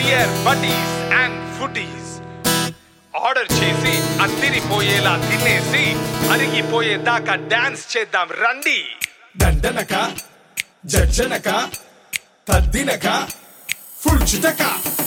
Dear buddies and foodies, order చేసి అద్దిరిపోయేలా తినేసి అరిగిపోయేదాకా డాన్స్ చేద్దాం రండి. దండనక జడ్జనక తద్దినక ఫుల్ చిటక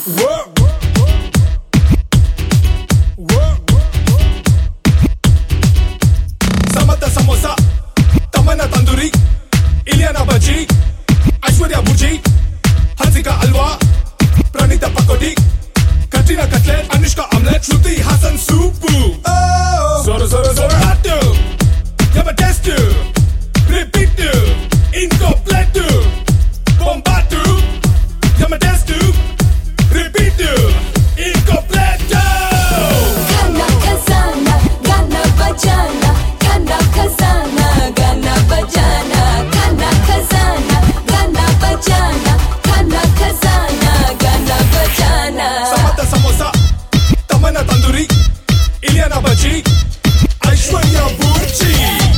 సమత సమోసా తమన తందూరి ఇలియానా బజ్జీ ఐశ్వర్య బుజ్జి Hansika halwa Pranitha pakodi Katrina cutlet Anushka omelette Shruti Haasan soup సోర సోర సోర హాట్ యమ taste repeat incompleto bombato yama testo repeat incompleto Gana kazana gana bajana gana kazana gana bajana gana kazana gana bajana gana kazana gana bajana samata samosa tamana tandoori ilyana bhaji aishwarya bujji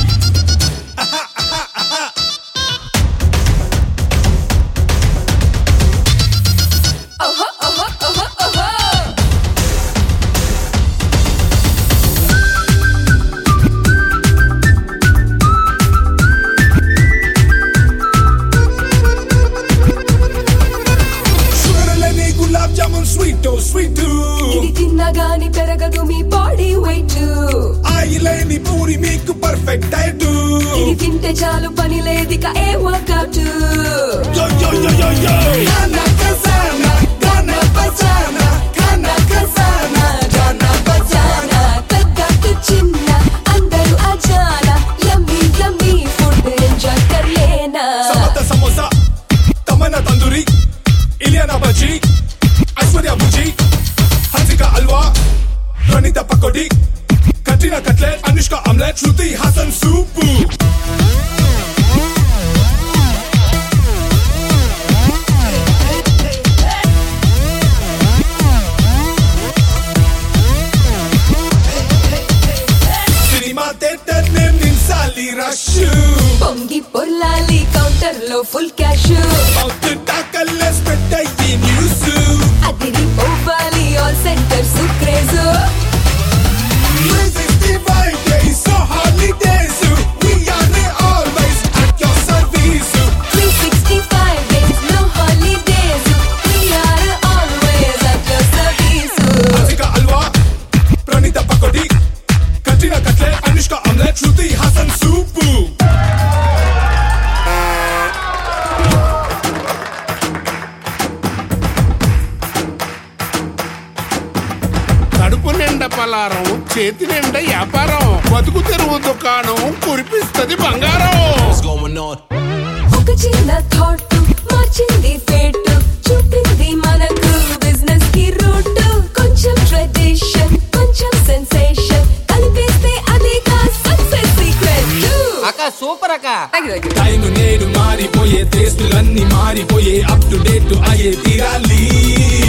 ఇది తిన్నగాని పెరగదు మీ body weight ఆయిలేని పూరి మీకు perfect diet ఇది తింటే చాలు పని లేదిక ఏ workout yo yo yo yo yo gana kazana gana bajana gana kazana gana bajana పెద్దకు చిన్న అందరూ అజానా యమ్మీ యమ్మీ ఫుడ్ ఎంజాయ్ కర్లేనా samata samosa tamana tandoori ilyana bhaji aishwarya bujji hansika halwa pranita pakodi katrina cutlet anushka omelette shruti hasan soup cinema theater name ninsali rush పొంగి పొర్లాలి counter లో full cash mouth tackles పెట్టయి news అదిరి పోవాలి all centres craze 365 days so holidays we are always at your service 365 days no holidays we are always at your service hansika halwa pranita pakodi katrina cutlet anushka omelette shruti hasan soup కడుపు నిండా పలారం చేతి నిండా వ్యాపారం బతుకు తెరువు దుకాణం కురిపిస్తది బంగారం. ఒక చిన్న థాట్ మార్చింది ఫేట్ చూపింది మనకు బిజినెస్ కి రూట్ కొంచెం ట్రెడిషన్ కొంచెం సెన్సేషన్ కలిపేస్తే అదేగా సక్సెస్ సీక్రెట్ అక్క సూపర్ అక్క. టైం నేడు మారిపోయే టేస్టులన్నీ మారిపోయే అప్ టు డేట్ అయ్యే తీరాలి